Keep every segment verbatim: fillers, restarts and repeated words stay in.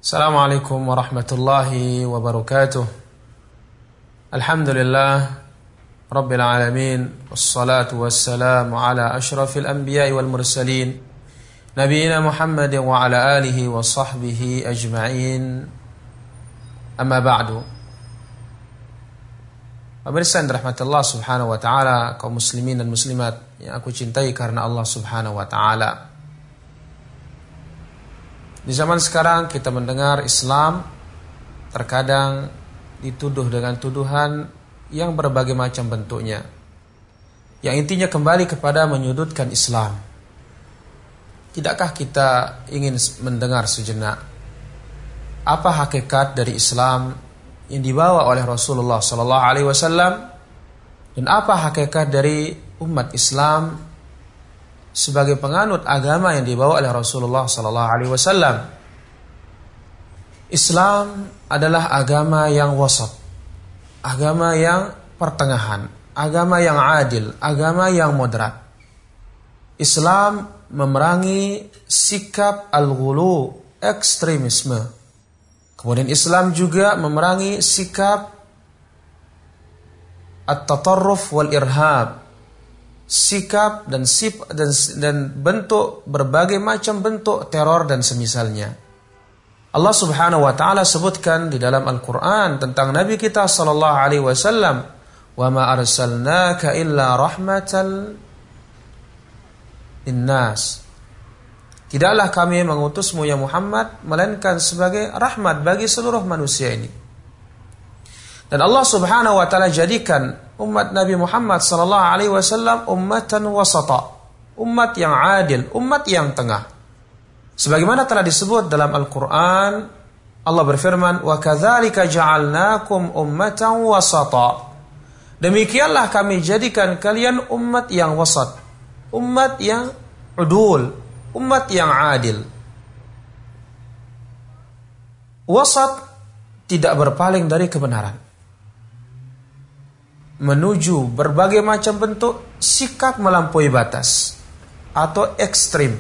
Assalamualaikum warahmatullahi wabarakatuh. Alhamdulillah Rabbil alamin. Wassalatu wassalamu ala ashrafil anbiya'i wal mursalin Nabiina Muhammadin wa ala alihi wa sahbihi ajma'in. Amma ba'du. Pemirsa yang dirahmati Allah subhanahu wa ta'ala, kaum muslimin dan muslimat yang aku cintai karena Allah subhanahu wa ta'ala. Di zaman sekarang kita mendengar Islam terkadang dituduh dengan tuduhan yang berbagai macam bentuknya, yang intinya kembali kepada menyudutkan Islam. Tidakkah kita ingin mendengar sejenak apa hakikat dari Islam yang dibawa oleh Rasulullah sallallahu alaihi wasallam, dan apa hakikat dari umat Islam sebagai penganut agama yang dibawa oleh Rasulullah sallallahu alaihi wasallam. Islam adalah agama yang wasat, agama yang pertengahan, agama yang adil, agama yang moderat. Islam memerangi sikap al-ghulu, ekstremisme. Kemudian Islam juga memerangi sikap at-tatarruf wal irhab, sikap dan sip dan, dan bentuk berbagai macam bentuk teror dan semisalnya. Allah Subhanahu wa taala sebutkan di dalam Al-Qur'an tentang Nabi kita sallallahu alaihi wasallam, "Wa ma arsalnaka illa rahmatan linnas." Tidaklah kami mengutusmu ya Muhammad melainkan sebagai rahmat bagi seluruh manusia ini. Dan Allah Subhanahu wa taala jadikan umat Nabi Muhammad sallallahu alaihi wasallam ummatan wasata, umat yang adil, umat yang tengah. Sebagaimana telah disebut dalam Al-Qur'an, Allah berfirman, "Wa kadzalika ja'alnakum ummatan wasata." Demikianlah kami jadikan kalian umat yang wasat, umat yang udul, umat yang adil. Wasat tidak berpaling dari kebenaran, menuju berbagai macam bentuk sikap melampaui batas atau ekstrim.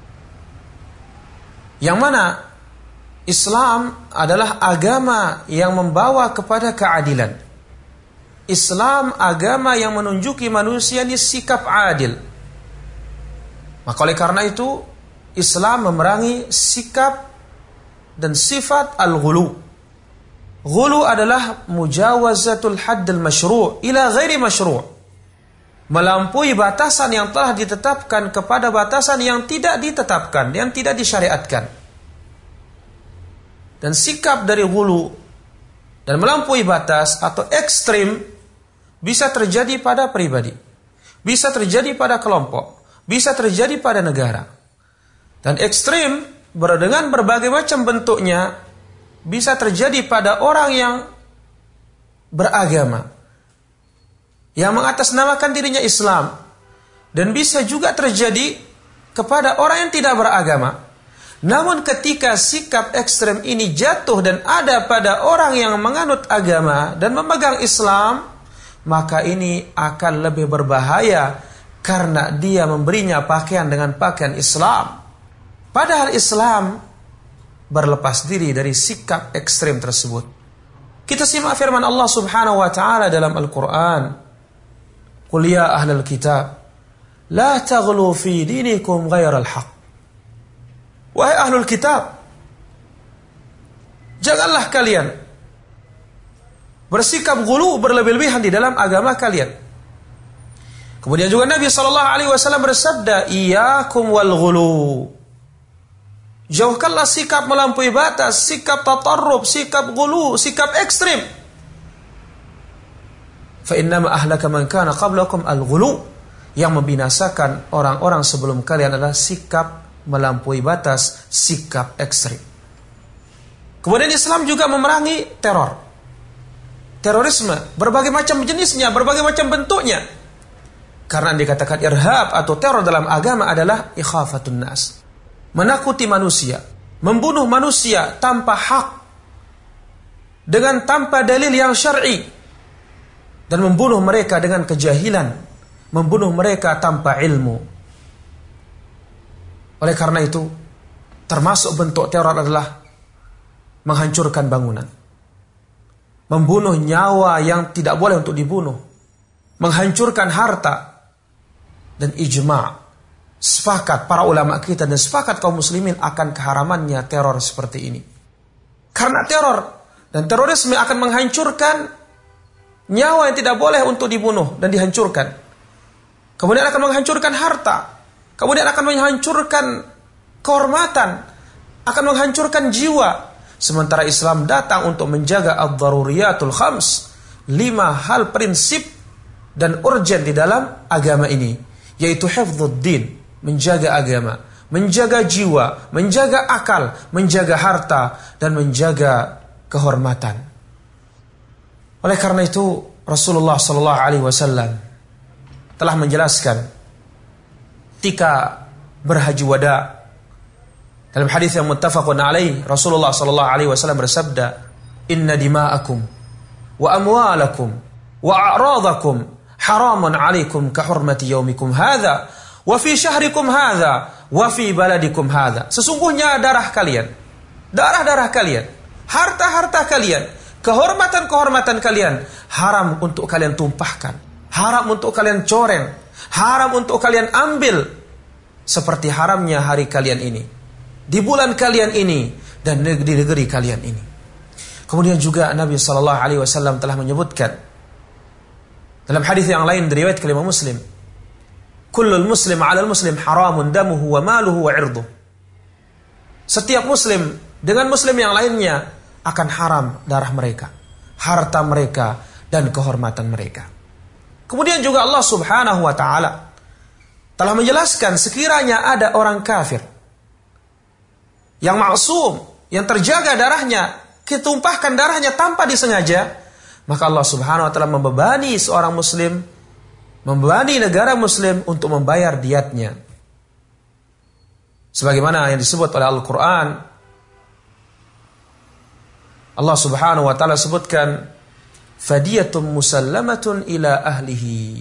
Yang mana Islam adalah agama yang membawa kepada keadilan. Islam agama yang menunjuki manusia ini sikap adil. Maka oleh karena itu Islam memerangi sikap dan sifat al-ghulu. Ghulu adalah mujawazatul haddil masyru' ila ghairi masyru'. Melampaui batasan yang telah ditetapkan kepada batasan yang tidak ditetapkan, yang tidak disyariatkan. Dan sikap dari ghulu dan melampaui batas atau ekstrim bisa terjadi pada pribadi, bisa terjadi pada kelompok, bisa terjadi pada negara. Dan ekstrim dengan berbagai macam bentuknya bisa terjadi pada orang yang beragama, yang mengatasnamakan dirinya Islam, dan bisa juga terjadi kepada orang yang tidak beragama. Namun ketika sikap ekstrem ini jatuh dan ada pada orang yang menganut agama dan memegang Islam, maka ini akan lebih berbahaya karena dia memberinya pakaian dengan pakaian Islam. Padahal Islam berlepas diri dari sikap ekstrem tersebut. Kita simak firman Allah Subhanahu wa taala dalam Al-Qur'an, "Qul ya ahlal kitab, la taghlu fi dinikum ghairal haqq." Wahai ahlul kitab, janganlah kalian bersikap ghulu, berlebih-lebihan di dalam agama kalian. Kemudian juga Nabi sallallahu alaihi wasallam bersabda, "Iyyakum wal ghulu." Jauhkanlah sikap melampaui batas, sikap tatarrub, sikap ghulu, sikap ekstrim. Fa innama ahlaka man kana qablakum al-ghulu. Yang membinasakan orang-orang sebelum kalian adalah sikap melampaui batas, sikap ekstrim. Kemudian Islam juga memerangi teror. Terorisme, berbagai macam jenisnya, berbagai macam bentuknya. Karena dikatakan irhab atau teror dalam agama adalah ikhafatun nas, menakuti manusia, membunuh manusia tanpa hak, dengan tanpa dalil yang syar'i, dan membunuh mereka dengan kejahilan, membunuh mereka tanpa ilmu. Oleh karena itu, termasuk bentuk teror adalah menghancurkan bangunan, membunuh nyawa yang tidak boleh untuk dibunuh, menghancurkan harta, dan ijma' sepakat para ulama kita dan sepakat kaum muslimin akan keharamannya teror seperti ini. Karena teror dan terorisme akan menghancurkan nyawa yang tidak boleh untuk dibunuh dan dihancurkan. Kemudian akan menghancurkan harta, kemudian akan menghancurkan kehormatan, akan menghancurkan jiwa. Sementara Islam datang untuk menjaga ad-daruriyatul khams, lima hal prinsip dan urgen di dalam agama ini, yaitu hifdzuddin, menjaga agama, menjaga jiwa, menjaga akal, menjaga harta, dan menjaga kehormatan. Oleh karena itu Rasulullah sallallahu alaihi wasallam telah menjelaskan ketika berhaji wada. Dalam hadis yang muttafaqun alaih, Rasulullah sallallahu alaihi wasallam bersabda, "Inna dima'akum wa amwalakum wa a'radakum haramun 'alaikum ka hurmati yaumikum hadza wa fi syahrikum hadza wa fi baladikum hadza." Sesungguhnya darah kalian, darah-darah kalian, harta-harta kalian, kehormatan-kehormatan kalian haram untuk kalian tumpahkan, haram untuk kalian coreng, haram untuk kalian ambil, seperti haramnya hari kalian ini, di bulan kalian ini, dan di negeri kalian ini. Kemudian juga Nabi sallallahu alaihi wasallam telah menyebutkan dalam hadis yang lain diriwayat oleh Imam Muslim, "Kullul muslim 'alal muslim haramun damuhu wa maluhu wa 'irduhu." Setiap muslim dengan muslim yang lainnya akan haram darah mereka, harta mereka, dan kehormatan mereka. Kemudian juga Allah Subhanahu wa taala telah menjelaskan sekiranya ada orang kafir yang maksum, yang terjaga darahnya, ditumpahkan darahnya tanpa disengaja, maka Allah Subhanahu wa taala membebani seorang muslim, membebani negara muslim untuk membayar diyatnya. Sebagaimana yang disebut oleh Al-Qur'an, Allah Subhanahu wa taala sebutkan, "Fadiyatun musallamatun ila ahlihi."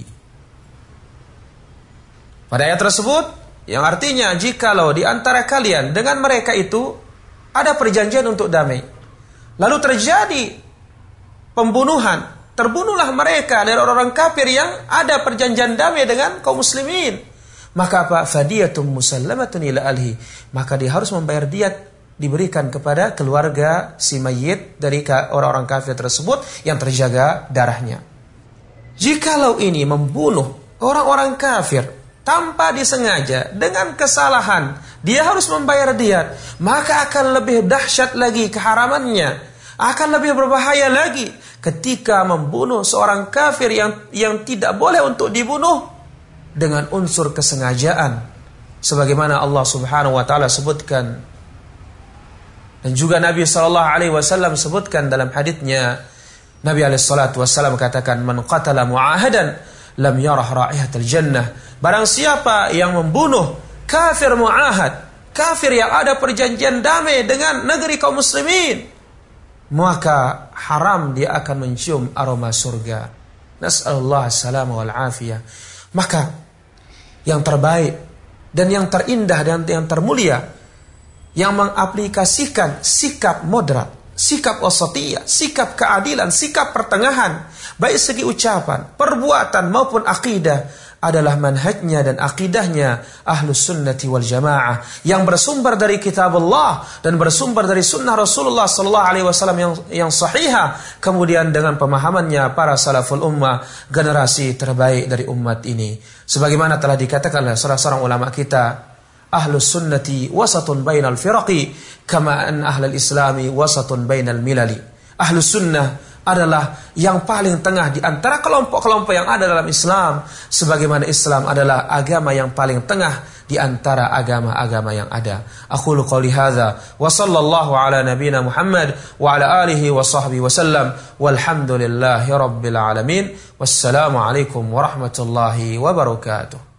Pada ayat tersebut, yang artinya jikalau di antara kalian dengan mereka itu ada perjanjian untuk damai, lalu terjadi pembunuhan, terbunuhlah mereka dari orang-orang kafir yang ada perjanjian damai dengan kaum muslimin, maka apa? Fadiyatun musallamatun ila ahlihi, maka dia harus membayar diyat, diberikan kepada keluarga si mayit dari orang-orang kafir tersebut yang terjaga darahnya. Jikalau ini membunuh orang-orang kafir tanpa disengaja, dengan kesalahan, dia harus membayar diyat, maka akan lebih dahsyat lagi keharamannya, akan lebih berbahaya lagi ketika membunuh seorang kafir yang yang tidak boleh untuk dibunuh dengan unsur kesengajaan, sebagaimana Allah Subhanahu wa taala sebutkan, dan juga Nabi sallallahu alaihi wasallam sebutkan dalam haditsnya. Nabi alaihi salatu wasallam katakan, "Man qatala mu'ahadan lam yarah ra'ihatal jannah." Barang siapa yang membunuh kafir mu'ahad, kafir yang ada perjanjian damai dengan negeri kaum muslimin, maka haram dia akan mencium aroma surga. Nas'alullah as-salam wal afiyah. Maka yang terbaik dan yang terindah dan yang termulia, yang mengaplikasikan sikap moderat, sikap wasatiyah, sikap keadilan, sikap pertengahan, baik segi ucapan, perbuatan maupun akidah, adalah manhajnya dan akidahnya Ahlus Sunnati wal Jamaah, yang bersumber dari kitab Allah dan bersumber dari sunnah Rasulullah sallallahu alaihi wasallam yang yang sahihah, kemudian dengan pemahamannya para salaful ummah, generasi terbaik dari umat ini. Sebagaimana telah dikatakan oleh salah seorang ulama kita, Ahlus Sunnati wasatun bainal firaqi kama an ahlul islami wasatun bainal milali. Ahlus Sunnah adalah yang paling tengah di antara kelompok-kelompok yang ada dalam Islam, sebagaimana Islam adalah agama yang paling tengah di antara agama-agama yang ada. Aqulu qouli hadza wa sallallahu ala nabiyyina Muhammad wa ala alihi wa sahbihi wa sallam walhamdulillahi rabbil alamin. Wassalamu alaikum warahmatullahi wabarakatuh.